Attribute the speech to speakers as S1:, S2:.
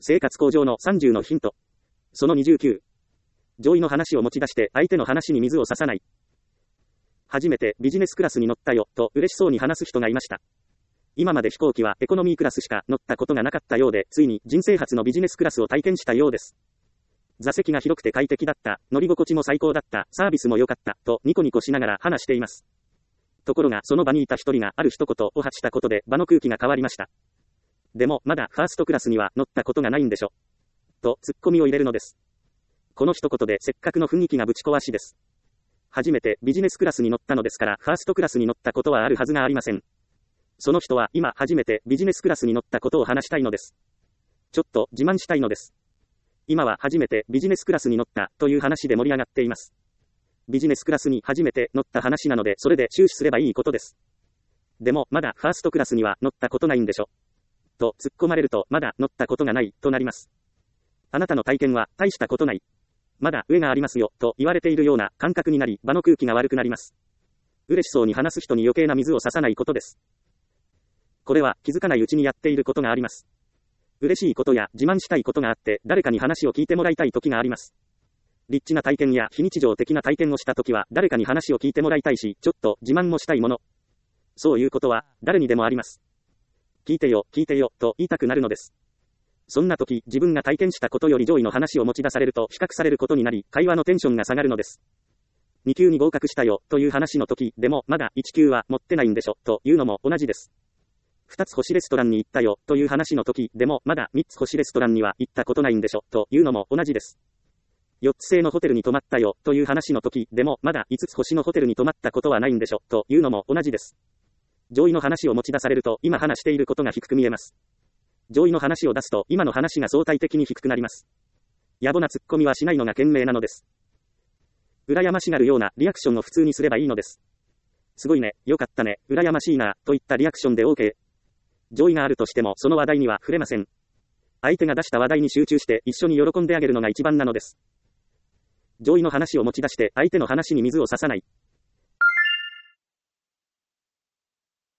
S1: 生活向上の30のヒント。その29。上位の話を持ち出して相手の話に水を差さない。初めてビジネスクラスに乗ったよ、と嬉しそうに話す人がいました。今まで飛行機はエコノミークラスしか乗ったことがなかったようで、ついに人生初のビジネスクラスを体験したようです。座席が広くて快適だった、乗り心地も最高だった、サービスも良かった、とニコニコしながら話しています。ところがその場にいた一人がある一言を発したことで場の空気が変わりました。でもまだファーストクラスには乗ったことがないんでしょ。とツッコミを入れるのです。この一言でせっかくの雰囲気がぶち壊しです。初めてビジネスクラスに乗ったのですから、ファーストクラスに乗ったことはあるはずがありません。その人は今初めてビジネスクラスに乗ったことを話したいのです。ちょっと自慢したいのです。今は初めてビジネスクラスに乗ったという話で盛り上がっています。ビジネスクラスに初めて乗った話なので、それで終始すればいいことです。でもまだファーストクラスには乗ったことないんでしょ。と突っ込まれると、まだ乗ったことがないとなります。あなたの体験は大したことない。まだ上がありますよと言われているような感覚になり、場の空気が悪くなります。嬉しそうに話す人に余計な水を差さないことです。これは気づかないうちにやっていることがあります。嬉しいことや自慢したいことがあって、誰かに話を聞いてもらいたい時があります。リッチな体験や非日常的な体験をした時は、誰かに話を聞いてもらいたいし、ちょっと自慢もしたいもの。そういうことは誰にでもあります。聞いてよ、聞いてよ、と言いたくなるのです。そんな時、自分が体験したことより上位の話を持ち出されると比較されることになり、会話のテンションが下がるのです。2級に合格したよ、という話の時でも、まだ1級は持ってないんでしょ、というのも同じです。2つ星レストランに行ったよ、という話の時でも、まだ3つ星レストランには行ったことないんでしょ、というのも同じです。4つ星のホテルに泊まったよ、という話の時でも、まだ5つ星のホテルに泊まったことはないんでしょ、というのも同じです。上位の話を持ち出されると、今話していることが低く見えます。上位の話を出すと、今の話が相対的に低くなります。野暮なツッコミはしないのが賢明なのです。羨ましがるようなリアクションを普通にすればいいのです。すごいね、よかったね、羨ましいな、といったリアクションで OK。上位があるとしても、その話題には触れません。相手が出した話題に集中して一緒に喜んであげるのが一番なのです。上位の話を持ち出して相手の話に水を差さない。